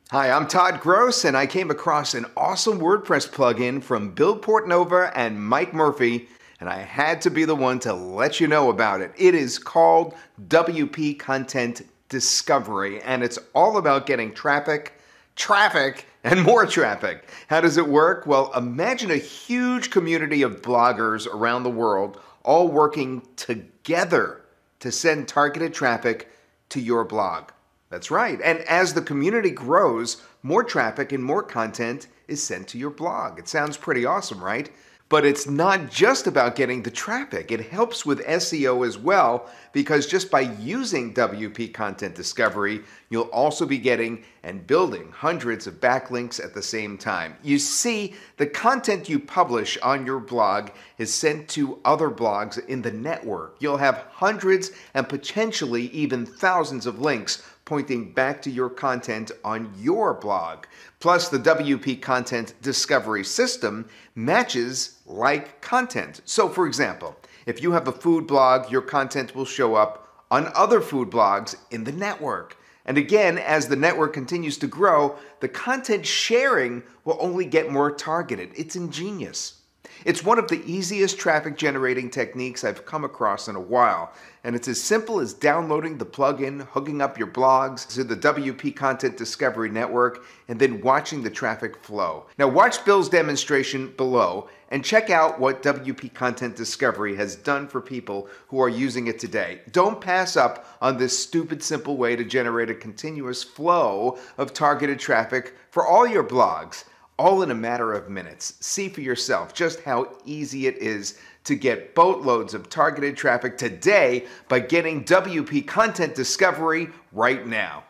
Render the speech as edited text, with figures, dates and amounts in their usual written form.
Hi, I'm Todd Gross, and I came across an awesome WordPress plugin from Bill Portnova and Mike Murphy, and I had to be the one to let you know about it. It is called WP Content Discovery, and it's all about getting traffic, and more traffic. How does it work? Well, imagine a huge community of bloggers around the world all working together to send targeted traffic to your blog. That's right. And as the community grows, more traffic and more content is sent to your blog. It sounds pretty awesome, right? But it's not just about getting the traffic. It helps with SEO as well, because just by using WP Content Discovery, you'll also be getting and building hundreds of backlinks at the same time. You see, the content you publish on your blog is sent to other blogs in the network. You'll have hundreds and potentially even thousands of links pointing back to your content on your blog. Plus, the WP Content Discovery system matches like content. So, for example, if you have a food blog, your content will show up on other food blogs in the network. And again, as the network continues to grow, the content sharing will only get more targeted. It's ingenious. It's one of the easiest traffic generating techniques I've come across in a while, and it's as simple as downloading the plugin, hooking up your blogs to the WP Content Discovery Network, and then watching the traffic flow. Now watch Bill's demonstration below and check out what WP Content Discovery has done for people who are using it today. Don't pass up on this stupid simple way to generate a continuous flow of targeted traffic for all your blogs, all in a matter of minutes. See for yourself just how easy it is to get boatloads of targeted traffic today by getting WP Content Discovery right now.